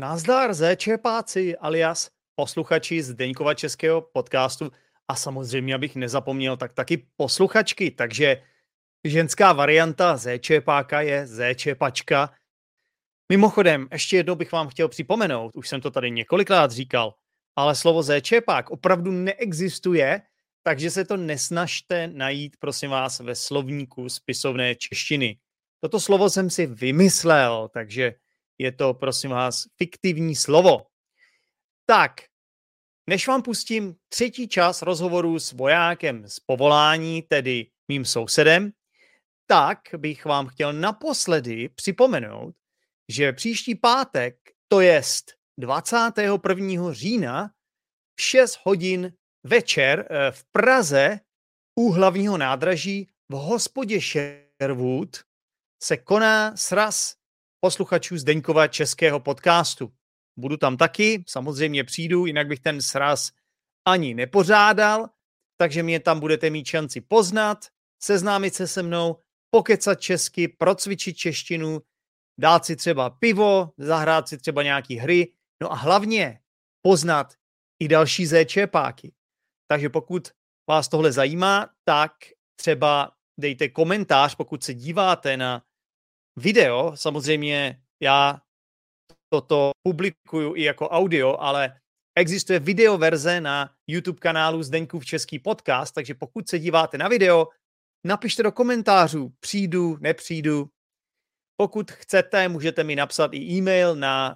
Nazdar, zéčepáci, alias posluchači Zdeňkova českého podcastu a samozřejmě, abych nezapomněl, tak taky posluchačky, takže ženská varianta zéčepáka je zéčepačka. Mimochodem, ještě jednou bych vám chtěl připomenout, už jsem to tady několikrát říkal, ale slovo zéčepák opravdu neexistuje, takže se to nesnažte najít, prosím vás, ve slovníku spisovné češtiny. Toto slovo jsem si vymyslel, takže je to, prosím vás, fiktivní slovo. Tak, než vám pustím třetí čas rozhovoru s vojákem z povolání, tedy mým sousedem, tak bych vám chtěl naposledy připomenout, že příští pátek, to jest 21. října, v 6 hodin večer v Praze u hlavního nádraží v hospodě Sherwood se koná sraz posluchačů Zdeňkova českého podcastu. Budu tam taky, samozřejmě přijdu, jinak bych ten sraz ani nepořádal, takže mě tam budete mít šanci poznat, seznámit se se mnou, pokecat česky, procvičit češtinu, dát si třeba pivo, zahrát si třeba nějaký hry, no a hlavně poznat i další zéčepáky. Takže pokud vás tohle zajímá, tak třeba dejte komentář, pokud se díváte na video, samozřejmě já toto publikuju i jako audio, ale existuje video verze na YouTube kanálu Zdeňkův český podcast, takže pokud se díváte na video, napište do komentářů, přijdu, nepřijdu. Pokud chcete, můžete mi napsat i e-mail na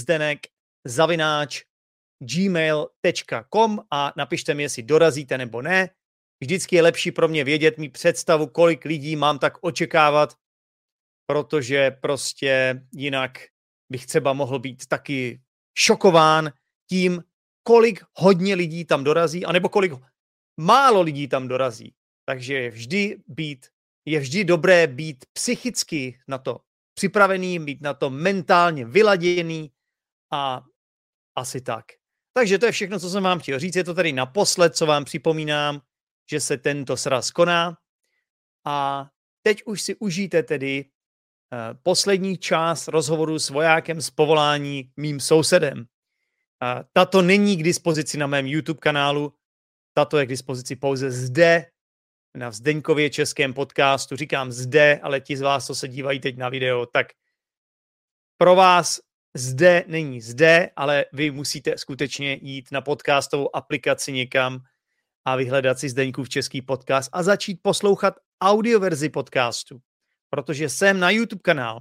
teachzdenek@gmail.com a napište mi, jestli dorazíte nebo ne. Vždycky je lepší pro mě vědět mít představu, kolik lidí mám tak očekávat, protože prostě jinak bych třeba mohl být taky šokován tím, kolik hodně lidí tam dorazí, anebo kolik málo lidí tam dorazí. Takže je vždy dobré být psychicky na to připravený, být na to mentálně vyladěný a asi tak. Takže to je všechno, co jsem vám chtěl říct. Je to tady naposled, co vám připomínám, že se tento sraz koná. A teď už si užijte tedy poslední část rozhovoru s vojákem z povolání mým sousedem. Tato není k dispozici na mém YouTube kanálu, tato je k dispozici pouze zde, na Zdeňkově českém podcastu. Říkám zde, ale ti z vás, co se dívají teď na video, tak pro vás zde není zde, ale vy musíte skutečně jít na podcastovou aplikaci někam a vyhledat si Zdeňkův český podcast a začít poslouchat audioverzi podcastu. Protože jsem na YouTube kanál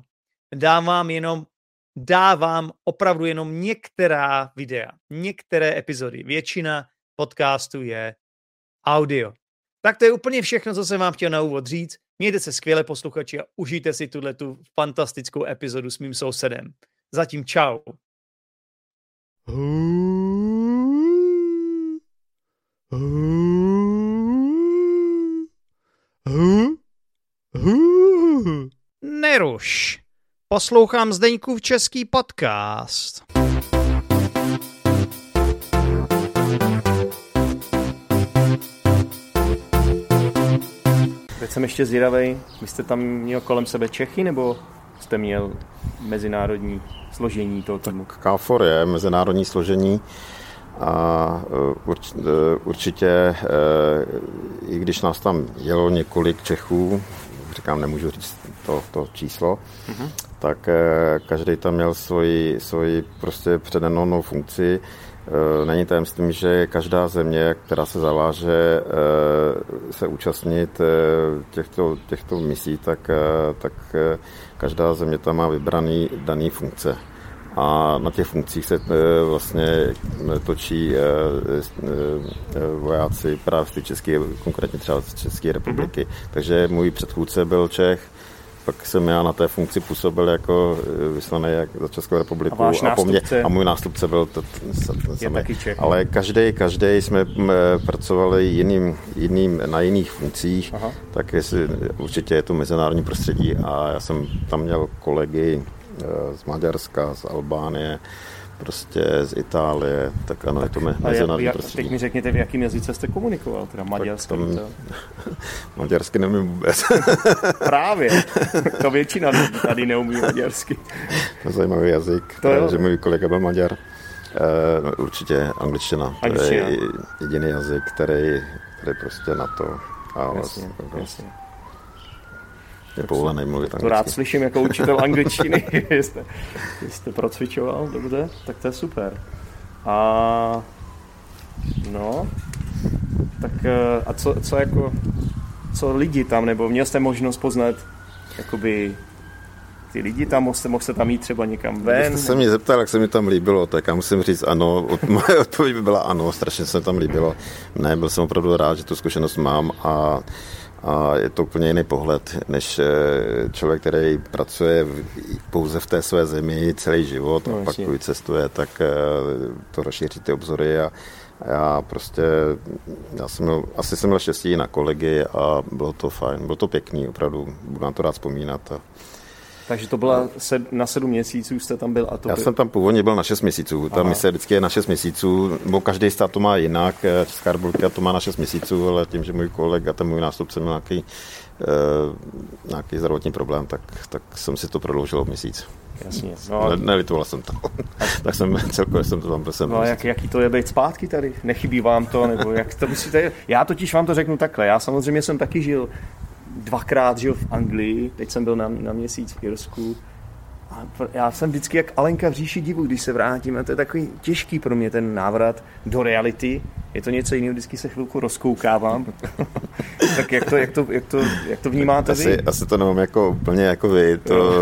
dávám opravdu jenom některá videa, některé epizody. Většina podcastu je audio. Tak to je úplně všechno, co jsem vám chtěl na úvod říct. Mějte se skvěle, posluchači, a užijte si tu fantastickou epizodu s mým sousedem. Zatím čau. Neruš. Poslouchám Zdeňkův český podcast. Teď jsem ještě zvědavej, vy jste tam měl kolem sebe Čechy, nebo jste měl mezinárodní složení toho týmu? KFOR je mezinárodní složení a určitě, i když nás tam jelo několik Čechů, říkám, nemůžu říct to číslo, tak každý tam měl svoji prostě předanou funkci. Není tajemstvím, že každá země, která se zaváže se účastnit těchto misí, tak každá země tam má vybraný daný funkce. A na těch funkcích se vlastně točí vojáci právě z České, konkrétně třeba z České republiky. Takže můj předchůdce byl Čech, pak jsem já na té funkci působil jako vyslaný za Českou republiku a můj nástupce byl taky Čech. Ale každý jsme pracovali na jiných funkcích. Aha. Tak určitě je to mezinárodní prostředí a já jsem tam měl kolegy z Maďarska, z Albánie, prostě z Itálie, tak ano, tak, je to mezinárodní prostředí. Teď mi řekněte, v jakém jazyce jste komunikoval, teda maďarsky? Maďarsky nevím vůbec. Právě, to většina tady neumí maďarsky. To je zajímavý jazyk, že můj kolega byl Maďar. Určitě angličtina, to je jediný jazyk, který prostě na to jasně. Je povolený mluvit anglicky. To rád slyším jako učitel angličtiny, jste procvičoval, dobře, tak to je super. A no, tak a co lidi tam, nebo měl jste možnost poznat jakoby ty lidi tam, mohl jste tam jít třeba někam ven? Když jste se mě zeptal, jak se mi tam líbilo, tak já musím říct ano, moje odpověď by byla ano, strašně se mi tam líbilo. Ne, byl jsem opravdu rád, že tu zkušenost mám a je to úplně jiný pohled, než člověk, který pracuje pouze v té své zemi celý život a pak cestuje, tak to rozšíří ty obzory a asi jsem měl štěstí na kolegy a bylo to fajn, bylo to pěkný, opravdu, budu na to rád vzpomínat. Takže to byla na 7 měsíců jste tam byl? Já jsem tam původně byl na 6 měsíců. Ta mise vždycky je na 6 měsíců, bo každý stát to má jinak. Česká republika to má na 6 měsíců, ale tím, že můj kolega, ten můj nástupce měl nějaký zdravotní problém, tak jsem si to prodloužil o měsíc. Jasně. No, nelitoval jsem to. Tak celkově jsem to tam byl. No a jaký to je být zpátky tady? Nechybí vám to? Nebo jak to myslíte? Já totiž vám to řeknu takhle. Já samozřejmě jsem taky žil 2krát v Anglii, teď jsem byl na měsíc v Irsku. A já jsem vždycky jak Alenka v říši divu, když se vrátím. A to je takový těžký pro mě ten návrat do reality. Je to něco jiného, vždycky se chvilku rozkoukávám. Tak jak to vnímáte vy? Asi to nemám jako úplně jako vy.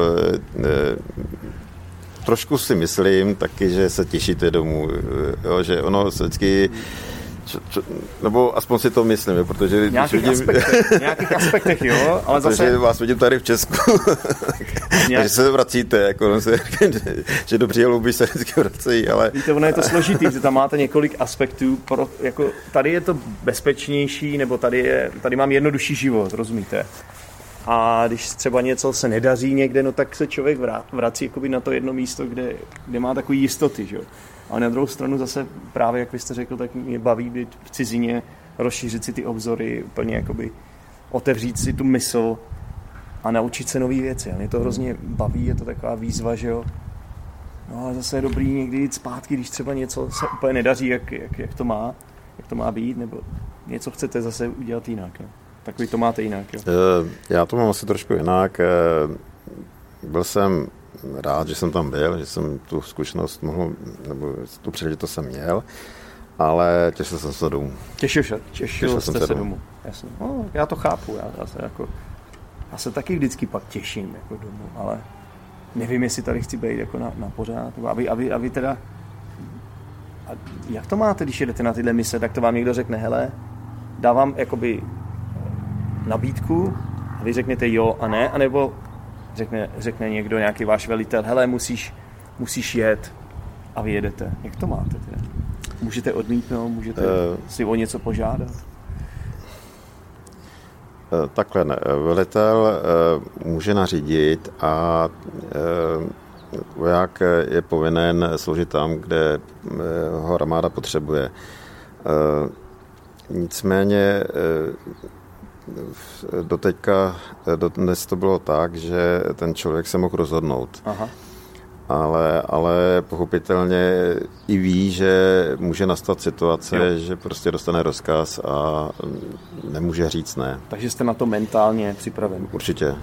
Trošku si myslím taky, že se těšíte domů. Jo, že ono se vždycky nebo aspoň si to myslím, protože nějakých aspektech, jo, ale zase... Protože vás vidím tady v Česku, takže se vracíte, jako že dobří hloubi se vždycky vracejí, ale... Víte, ono je to složitý, že tam máte několik aspektů, jako tady je to bezpečnější, nebo tady mám jednodušší život, rozumíte? A když třeba něco se nedaří někde, no tak se člověk vrací jakoby na to jedno místo, kde má takový jistoty, že jo. A na druhou stranu zase právě, jak vy jste řekl, tak mě baví být v cizině, rozšířit si ty obzory, úplně jakoby otevřít si tu mysl a naučit se nový věci. A mě to hrozně baví, je to taková výzva, že jo. No ale zase je dobrý někdy jít zpátky, když třeba něco se úplně nedaří, jak to má být, nebo něco chcete zase udělat jinak. Jo. Tak vy to máte jinak, jo? Já to mám asi trošku jinak. Byl jsem rád, že jsem tam byl, že jsem tu zkušenost mohl, nebo tu příležitost jsem měl, ale těšil jsem se domů. Těšil jste se domů. Jasně. No, já to chápu, já se taky vždycky pak těším jako domů, ale nevím, jestli tady chci být jako na pořád, a vy teda, a jak to máte, když jedete na tyhle mise, tak to vám někdo řekne, hele, dávám jakoby nabídku a vy řeknete jo a ne, anebo řekne někdo, nějaký váš velitel, hele, musíš jet a vy jedete. Jak to máte teda? Můžete odmítnout, můžete si o něco požádat? Takhle ne. Velitel může nařídit a voják je povinen sloužit tam, kde ho armáda potřebuje. Nicméně dnes to bylo tak, že ten člověk se mohl rozhodnout. Aha. Ale pochopitelně i ví, že může nastat situace, že prostě dostane rozkaz a nemůže říct ne. Takže jste na to mentálně připraven? Určitě.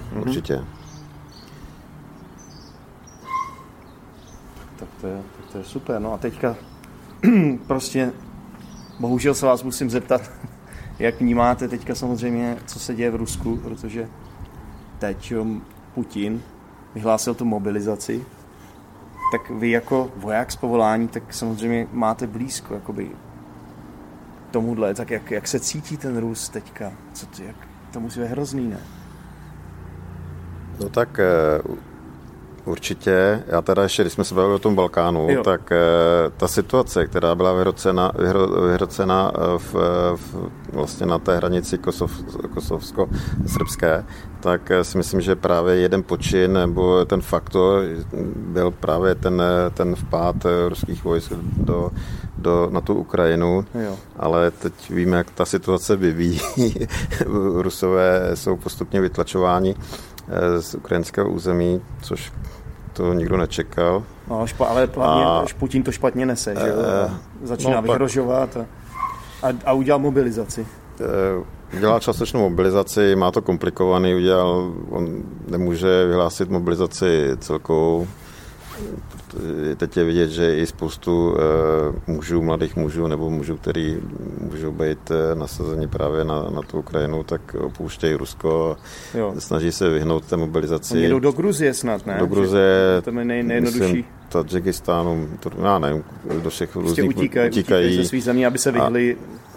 Tak to je super. No a teďka prostě bohužel se vás musím zeptat, jak vnímáte teďka samozřejmě, co se děje v Rusku, protože teď Putin vyhlásil tu mobilizaci, tak vy jako voják z povolání, tak samozřejmě máte blízko jakoby tomuhle, tak jak se cítí ten Rus teďka? To musí být hrozný, ne? No tak Určitě. Já teda ještě, když jsme se bavili o tom Balkánu, tak ta situace, která byla vyhrocena vlastně na té hranici kosovsko-srbské, tak si myslím, že právě jeden počin nebo ten faktor byl právě ten vpád ruských vojsk na tu Ukrajinu, ale teď víme, jak ta situace vyvíjí. Rusové jsou postupně vytlačováni z ukrajinského území, což to nikdo nečekal. No, ale Putin to špatně nese, že jo? Začíná vyhrožovat a udělal mobilizaci. Udělal částečnou mobilizaci, má to komplikovaný, on nemůže vyhlásit mobilizaci celkovou. Teď je vidět, že i spoustu mladých mužů nebo mužů, kteří můžou být nasazeni právě na tu Ukrajinu, tak opouštějí Rusko a snaží se vyhnout té mobilizaci. Oni jedou do Gruzie snad, ne? Do Gruzie, to je nejjednodušší. Tadžikistánu, já nevím, do všech různých utíkají ze svých zemí, aby se vyhli.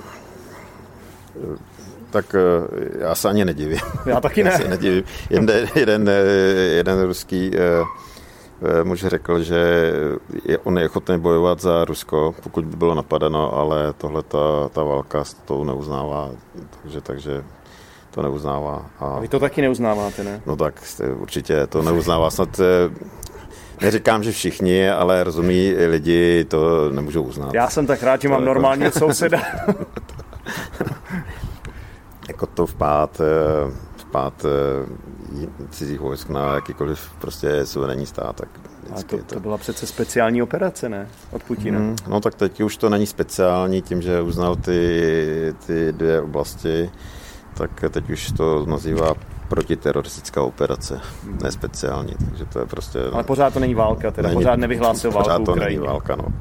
Tak já se ani nedivím. Já taky ne. Já se nedivím. Jeden ruský muž řekl, že on je ochotný bojovat za Rusko, pokud by bylo napadeno, ale tohle ta válka to neuznává, takže to neuznává. A vy to taky neuznáváte, ne? No tak určitě to neuznává. Snad neříkám, že všichni, ale rozumí lidi to nemůžou uznat. Já jsem tak rád, že mám normálního souseda. Jako to vpád cizích vojsk na jakýkoliv prostě suverénní stát. Tak to byla přece speciální operace, ne? Od Putina. No tak teď už to není speciální tím, že uznal ty dvě oblasti, tak teď už to nazývá protiteroristická operace, ne speciální, takže to je prostě... Ale pořád to není válka, teda pořád nevyhlásil válku Ukrajině. Pořád to není válka, no.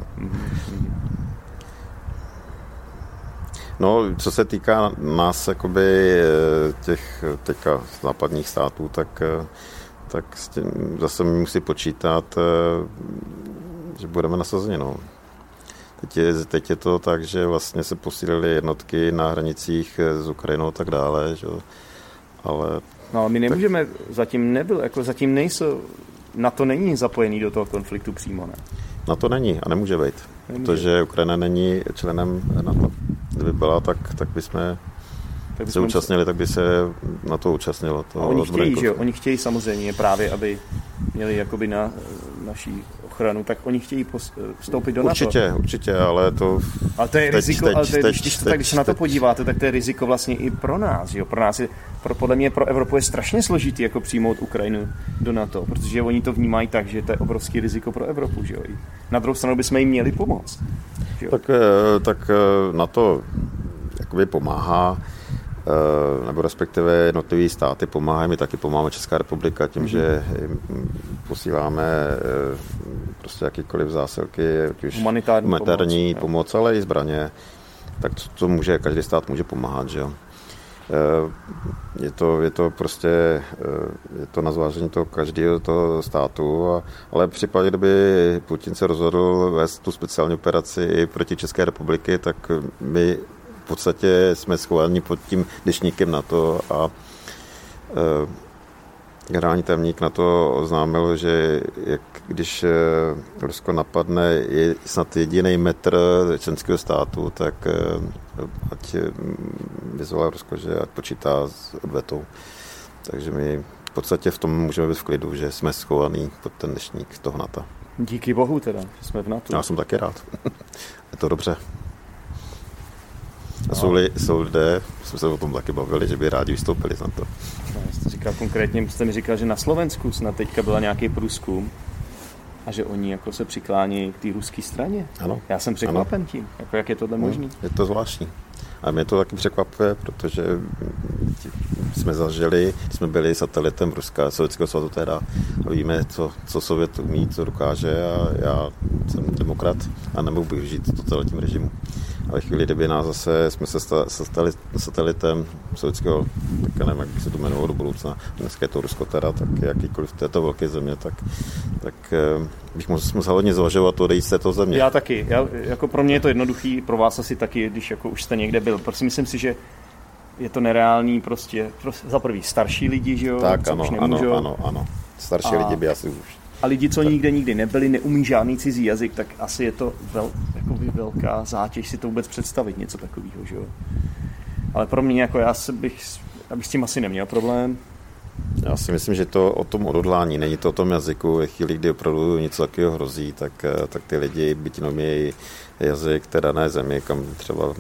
No, co se týká nás, jakoby těch teďka západních států, tak s tím zase musí počítat, že budeme nasazeni, no. Teď je to tak, že vlastně se posílily jednotky na hranicích s Ukrajinou a tak dále, že? Ale... No, my nemůžeme, zatím nejsou, NATO není zapojený do toho konfliktu přímo, ne? NATO není a nemůže být, protože Ukrajina není členem NATO. Kdyby byla, tak bychom se účastnili, tak by se na to účastnilo. A oni chtějí, že jo? Oni chtějí samozřejmě právě, aby měli jakoby na naší ochranu, tak oni chtějí vstoupit do NATO. Určitě, ale to... Ale to je riziko, když se na to podíváte, tak to je riziko vlastně i pro nás, jo? Pro nás podle mě pro Evropu je strašně složitý jako přijmout Ukrajinu do NATO, protože oni to vnímají tak, že to je obrovský riziko pro Evropu, že jo? Na druhou stranu bychom jim měli pomoct. Tak NATO jakoby pomáhá, nebo respektive jednotlivé státy pomáhají, my taky pomáháme Česká republika tím, že posíláme prostě jakýkoliv zásilky, už humanitární pomoc, ale i zbraně, tak co může, každý stát může pomáhat, že jo. Je to prostě je to na zvážení toho každého toho státu, ale v případě, kdyby Putin se rozhodl vést tu speciální operaci i proti České republiky, tak my v podstatě jsme schovaní pod tím deštníkem NATO a generální tajemník NATO oznámil, že když Rusko napadne je snad jediný metr členského státu, tak ať vyzval Rusko, že ať počítá s odvetou. Takže my v podstatě v tom můžeme být v klidu, že jsme schovaní pod ten deštník toho NATO. Díky bohu teda, že jsme v NATO. Já jsem taky rád. Je to dobře. A jsou lidé, jsme se o tom taky bavili, že by rádi vystoupili na to. Jste mi říkal, že na Slovensku snad teďka byla nějaký průzkum a že oni jako se přiklání k té ruské straně. Ano. Já jsem překvapen tím, jako jak je tohle možný. Je to zvláštní. A mě to taky překvapuje, protože jsme zažili, jsme byli satelitem Ruska, Sovětského svazu teda, a víme, co Sovět umí, co dokáže a já jsem demokrat a nemohu využít totalitním režimu. A ve chvíli, kdyby nás zase jsme se stali satelitem sovětského, tak nevím, jak by se to jmenovalo do budoucna, dneska je to Rusko teda, tak jakýkoliv této velké země, tak bych musel hodně zvažovat odejít z této země. Já taky. Jako pro mě je to jednoduchý, pro vás asi taky, když jako už jste někde byl. Prostě myslím si, že je to nereálný prostě za prvý starší lidi, že jo? Tak ano. Starší lidi by asi už. A lidi, co nikdy nebyli, neumí žádný cizí jazyk, tak asi je to velká zátěž si to vůbec představit, něco takového, že jo. Ale pro mě, jako já bych s tím asi neměl problém. Já si myslím, že to o tom odhodlání, není to o tom jazyku. Ve chvíli, kdy opravdu něco takového hrozí, tak ty lidi, byť nemějí jazyk té dané zemi, kam třeba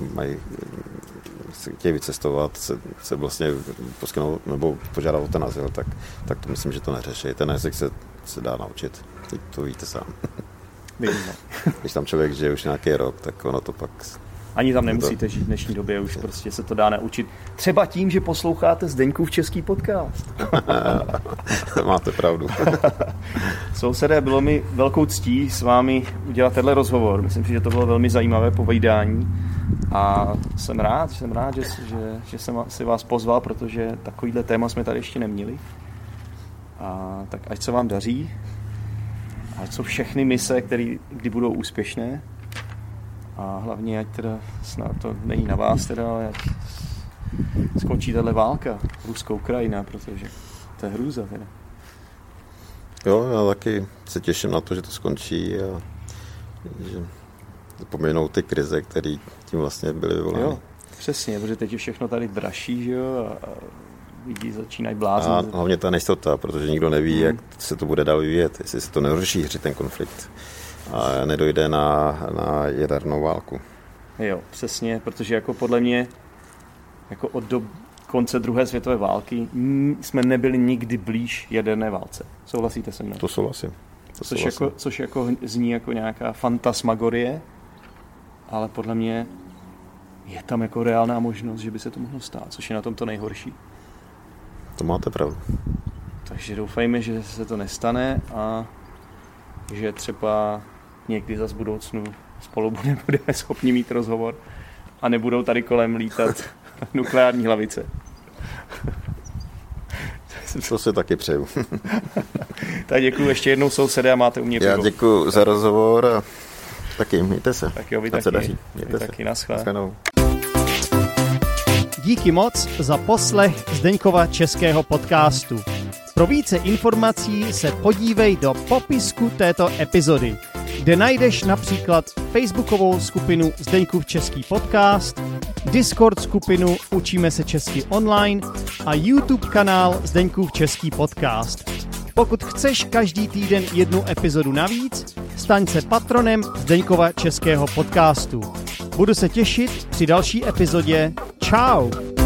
chtějí vycestovat, se vlastně poskynout nebo požádat o ten azyl, tak to myslím, že to neřeší. Ten jazyk se dá naučit. Teď to víte sám. Když tam člověk žije už nějaký rok, tak ono to pak... Ani tam nemusíte žít v dnešní době, už prostě se to dá naučit. Třeba tím, že posloucháte Zdeňkův český podcast. Máte pravdu. Sousedé, bylo mi velkou ctí s vámi udělat tenhle rozhovor. Myslím si, že to bylo velmi zajímavé povídání. A jsem rád, že jsem si vás pozval, protože takovýhle téma jsme tady ještě neměli. A tak ať se vám daří. Ať jsou všechny mise, kdy budou úspěšné. A hlavně, ať teda snad to není na vás teda, ale ať skončí tahle válka Rusko-Ukrajina, protože to je hrůza teda. Jo, já taky se těším na to, že to skončí a že zapomenou ty krize, které tím vlastně byly vyvolány. Jo, přesně, protože teď je všechno tady dražší, že jo, a lidi začínají bláznit. A hlavně ta nejistota, protože nikdo neví, jak se to bude dál vyvíjet, jestli se to nerozšíří ten konflikt a nedojde na jadernou válku. Jo, přesně, protože jako podle mě jako od konce druhé světové války jsme nebyli nikdy blíž jaderné válce. Souhlasíte se mnou? To souhlasím. Což jako zní jako nějaká fantasmagorie, ale podle mě je tam jako reálná možnost, že by se to mohlo stát, což je na tom to nejhorší. To máte pravdu. Takže doufejme, že se to nestane a že třeba někdy zas v budoucnu spolu budeme schopni mít rozhovor a nebudou tady kolem lítat nukleární hlavice. To si taky přeju. Tak děkuju ještě jednou, sousede, a máte u mě pivo. Já děkuju za rozhovor a taky mějte se. Tak jo, vy taky. Se daří. Mějte se. Taky, naschle. Díky moc za poslech Zdeňkova českého podcastu. Pro více informací se podívej do popisku této epizody, kde najdeš například facebookovou skupinu Zdeňkův český podcast, Discord skupinu Učíme se česky online a YouTube kanál Zdeňkův český podcast. Pokud chceš každý týden jednu epizodu navíc, staň se patronem Zdeňkova českého podcastu. Budu se těšit při další epizodě. Čau!